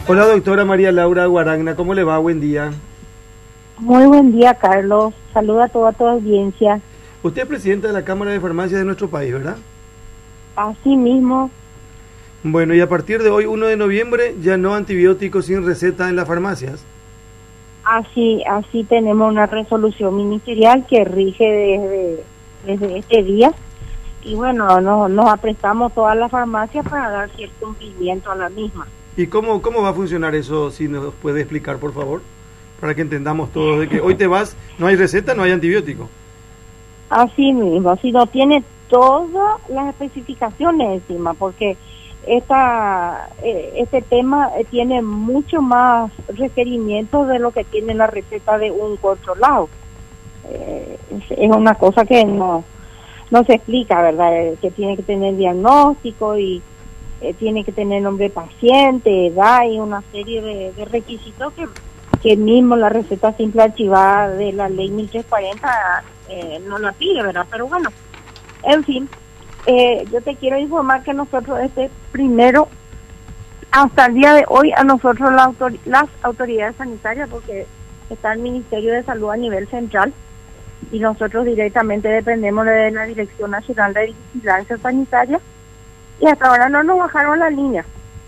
Hola, doctora María Laura Guaragna, ¿cómo le va? Buen día. Muy buen día, Carlos. Saluda a toda tu audiencia. Usted es presidenta de la Cámara de Farmacias de nuestro país, ¿verdad? Así mismo, Bueno, y a partir de hoy, 1 de noviembre, ya no antibióticos sin receta en las farmacias. así tenemos una resolución ministerial que rige desde este día. Y bueno, nos aprestamos todas las farmacias para dar cierto cumplimiento a la misma. ¿Y cómo va a funcionar eso? Si nos puede explicar, por favor, para que entendamos todos de que hoy te vas, no hay receta, no hay antibiótico. Así mismo, si no tiene todas las especificaciones encima, porque este tema tiene mucho más requerimientos de lo que tiene la receta de un controlado. Es una cosa que no se explica, ¿verdad? Que tiene que tener diagnóstico y tiene que tener nombre de paciente, edad y una serie de requisitos que mismo la receta simple archivada de la ley 1340 no la pide, ¿verdad? Pero bueno, en fin, yo te quiero informar que nosotros primero, hasta el día de hoy, a nosotros las autoridades sanitarias, porque está el Ministerio de Salud a nivel central, y nosotros directamente dependemos de la Dirección Nacional de Vigilancia Sanitaria, y hasta ahora no nos bajaron la línea.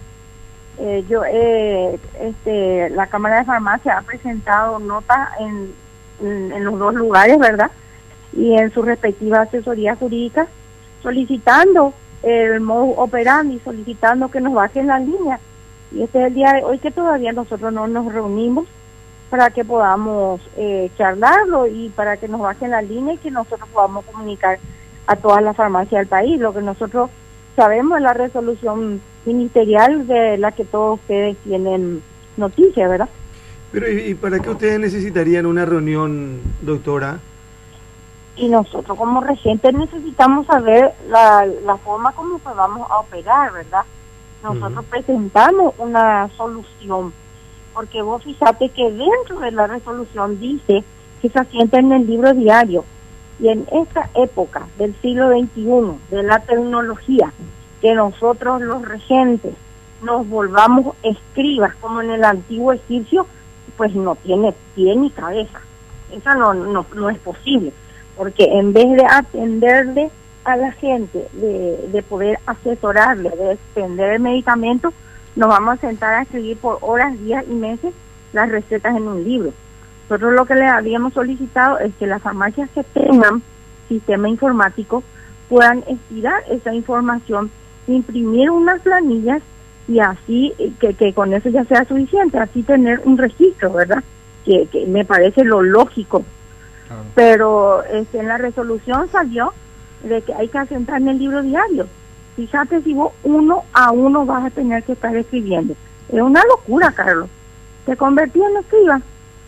La Cámara de Farmacia ha presentado notas en los dos lugares, ¿verdad? Y en su respectiva asesoría jurídica, solicitando el modus operandi, solicitando que nos bajen la línea. Y este es el día de hoy que todavía nosotros no nos reunimos para que podamos charlarlo y para que nos bajen la línea y que nosotros podamos comunicar a todas las farmacias del país. Lo que nosotros sabemos es la resolución ministerial de la que todos ustedes tienen noticia, ¿verdad? Pero ¿y para qué ustedes necesitarían una reunión, doctora? Y nosotros como regentes necesitamos saber la forma como pues vamos a operar, ¿verdad? Nosotros presentamos una solución, porque vos fíjate que dentro de la resolución dice que se asienta en el libro diario, y en esta época del siglo XXI, de la tecnología, que nosotros los regentes nos volvamos escribas como en el antiguo egipcio, pues no tiene pie ni cabeza. Eso no es posible, porque en vez de atenderle a la gente, de poder asesorarle, de extender el medicamento, nos vamos a sentar a escribir por horas, días y meses las recetas en un libro. Nosotros lo que le habíamos solicitado es que las farmacias que tengan sistema informático puedan estirar esa información, imprimir unas planillas y así que con eso ya sea suficiente, así tener un registro, ¿verdad? Que me parece lo lógico. Claro. Pero en la resolución salió de que hay que asentar en el libro diario. Fíjate si vos uno a uno vas a tener que estar escribiendo. Es una locura, Carlos. Te convertí en escriba.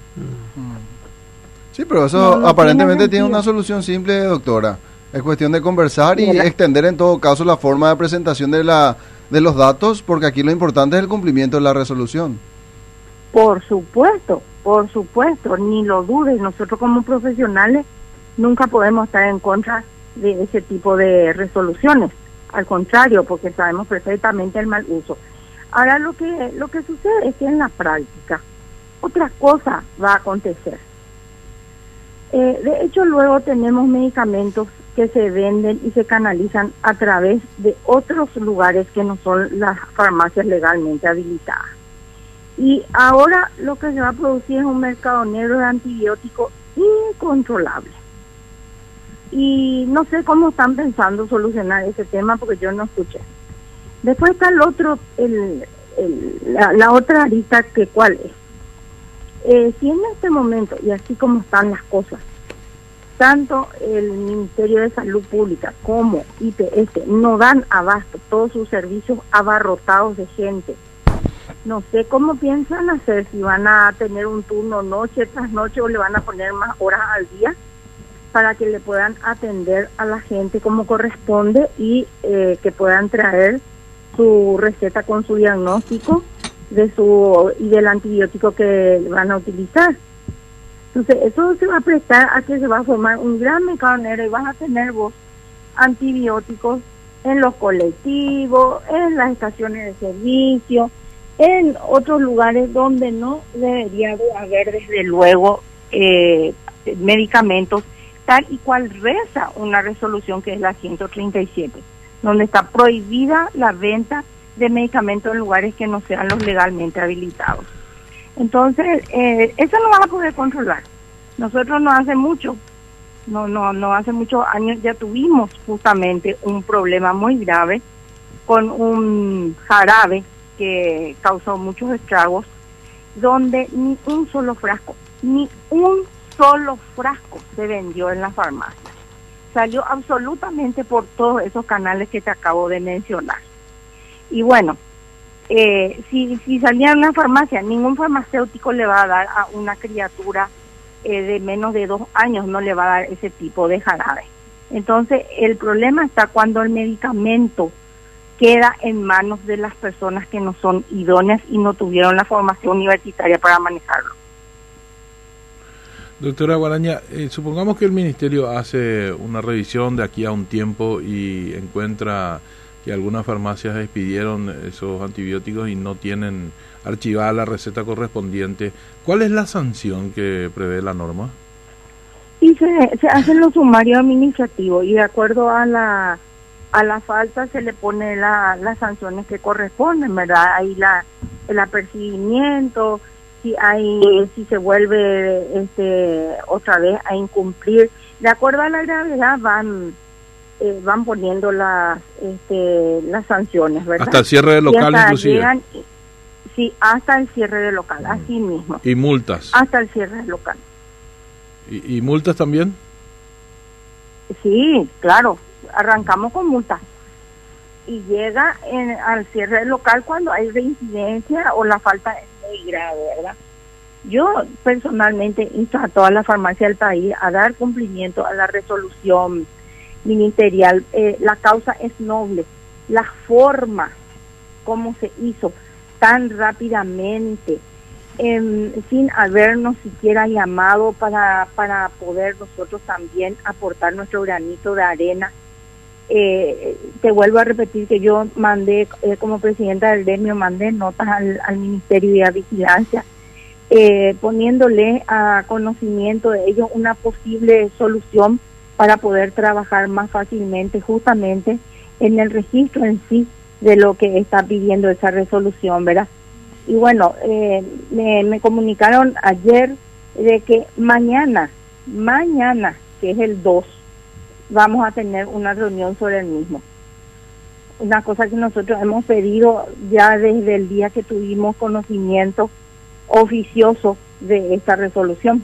Sí, pero eso aparentemente tiene una solución simple, doctora. Es cuestión de conversar y extender en todo caso la forma de presentación de los datos, porque aquí lo importante es el cumplimiento de la resolución. Por supuesto, ni lo dudes. Nosotros como profesionales nunca podemos estar en contra de ese tipo de resoluciones. Al contrario, porque sabemos perfectamente el mal uso. Ahora lo que sucede es que en la práctica otra cosa va a acontecer. De hecho, luego tenemos medicamentos que se venden y se canalizan a través de otros lugares que no son las farmacias legalmente habilitadas. Y ahora lo que se va a producir es un mercado negro de antibióticos incontrolable. Y no sé cómo están pensando solucionar ese tema porque yo no escuché. Después está el otro, la otra arista, que ¿cuál es? Si en este momento, y así como están las cosas, tanto el Ministerio de Salud Pública como IPS no dan abasto, todos sus servicios abarrotados de gente, no sé cómo piensan hacer, si van a tener un turno noche tras noche o le van a poner más horas al día para que le puedan atender a la gente como corresponde y que puedan traer su receta con su diagnóstico y del antibiótico que van a utilizar. Entonces eso se va a prestar a que se va a formar un gran mercado negro y vas a tener vos antibióticos en los colectivos, en las estaciones de servicio, en otros lugares donde no debería de haber desde luego medicamentos, tal y cual reza una resolución que es la 137, donde está prohibida la venta de medicamentos en lugares que no sean los legalmente habilitados. Entonces, eso no vas a poder controlar. Nosotros no hace muchos años ya tuvimos justamente un problema muy grave con un jarabe que causó muchos estragos, donde ni un solo frasco se vendió en la farmacia. Salió absolutamente por todos esos canales que te acabo de mencionar. Y bueno, si salía en una farmacia, ningún farmacéutico le va a dar a una criatura de menos de 2 años, no le va a dar ese tipo de jarabe. Entonces, el problema está cuando el medicamento queda en manos de las personas que no son idóneas y no tuvieron la formación universitaria para manejarlo. Doctora Guaraña, supongamos que el Ministerio hace una revisión de aquí a un tiempo y encuentra que algunas farmacias expidieron esos antibióticos y no tienen archivada la receta correspondiente. ¿Cuál es la sanción que prevé la norma? Y se hacen los sumarios administrativos y de acuerdo a la falta se le pone las sanciones que corresponden, ¿verdad? Ahí el apercibimiento, si se vuelve otra vez a incumplir, de acuerdo a la gravedad van poniendo las sanciones, ¿verdad? Hasta el cierre del local inclusive. Sí, hasta el cierre del local, así mismo. ¿Y multas? Hasta el cierre del local. ¿Y multas también? Sí, claro, arrancamos con multas. Y llega al cierre del local cuando hay reincidencia o la falta es muy grave, ¿verdad? Yo personalmente insto a todas las farmacias del país a dar cumplimiento a la resolución ministerial. La causa es noble, la forma como se hizo tan rápidamente, sin habernos siquiera llamado para poder nosotros también aportar nuestro granito de arena. Te vuelvo a repetir que yo mandé, como presidenta del gremio, mandé notas al Ministerio de Vigilancia, poniéndole a conocimiento de ellos una posible solución para poder trabajar más fácilmente justamente en el registro en sí de lo que está pidiendo esa resolución, ¿verdad? Y bueno, me comunicaron ayer de que mañana, que es el 2, vamos a tener una reunión sobre el mismo. Una cosa que nosotros hemos pedido ya desde el día que tuvimos conocimiento oficioso de esta resolución.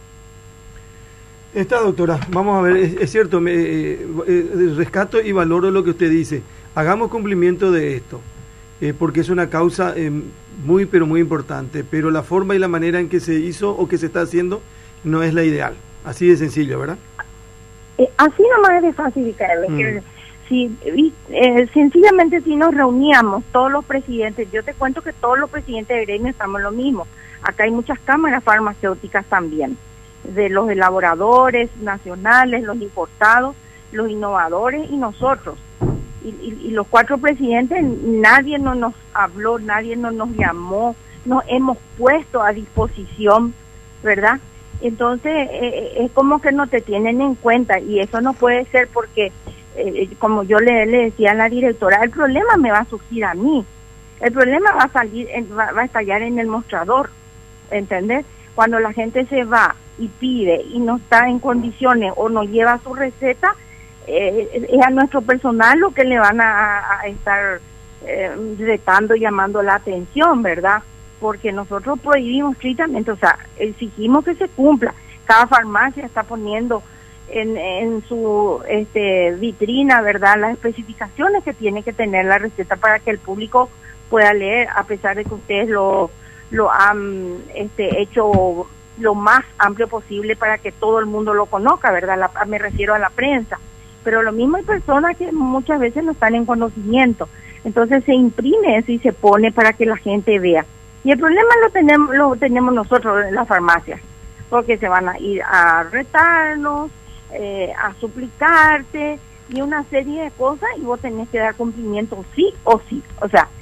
Está, doctora, vamos a ver, es cierto, rescato y valoro lo que usted dice. Hagamos cumplimiento de esto, porque es una causa muy, pero muy importante, pero la forma y la manera en que se hizo o que se está haciendo no es la ideal. Así de sencillo, ¿verdad? Así nomás es de fácil, Carlos. Sencillamente si nos reuníamos todos los presidentes, yo te cuento que todos los presidentes de gremio estamos en lo mismo. Acá hay muchas cámaras farmacéuticas también, de los elaboradores nacionales, los importados, los innovadores y nosotros. Y los 4 presidentes, nadie no nos habló, nadie no nos llamó, nos hemos puesto a disposición, ¿verdad? Entonces, es como que no te tienen en cuenta y eso no puede ser porque, como yo le decía a la directora, el problema me va a surgir a mí, el problema va a estallar en el mostrador, ¿entendés? Cuando la gente se va y pide y no está en condiciones o no lleva su receta, es a nuestro personal lo que le van a estar retando, llamando la atención, ¿verdad? Porque nosotros prohibimos estrictamente, o sea, exigimos que se cumpla. Cada farmacia está poniendo en su vitrina, ¿verdad?, las especificaciones que tiene que tener la receta para que el público pueda leer, a pesar de que ustedes lo han hecho lo más amplio posible para que todo el mundo lo conozca, ¿verdad? Me refiero a la prensa. Pero lo mismo hay personas que muchas veces no están en conocimiento. Entonces se imprime eso y se pone para que la gente vea. Y el problema lo tenemos nosotros en las farmacias, porque se van a ir a retarnos, a suplicarte y una serie de cosas y vos tenés que dar cumplimiento sí o sí. O sea,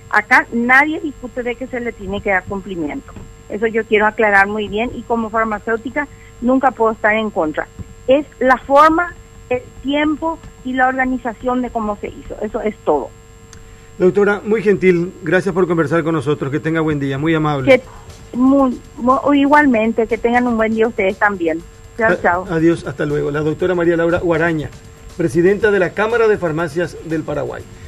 Acá nadie discute de que se le tiene que dar cumplimiento. Eso yo quiero aclarar muy bien, y como farmacéutica nunca puedo estar en contra. Es la forma, el tiempo y la organización de cómo se hizo. Eso es todo. Doctora, muy gentil, gracias por conversar con nosotros, que tenga buen día, muy amable. Igualmente, que tengan un buen día ustedes también. Chao, chao. Adiós, hasta luego. La doctora María Laura Guaraña, presidenta de la Cámara de Farmacias del Paraguay.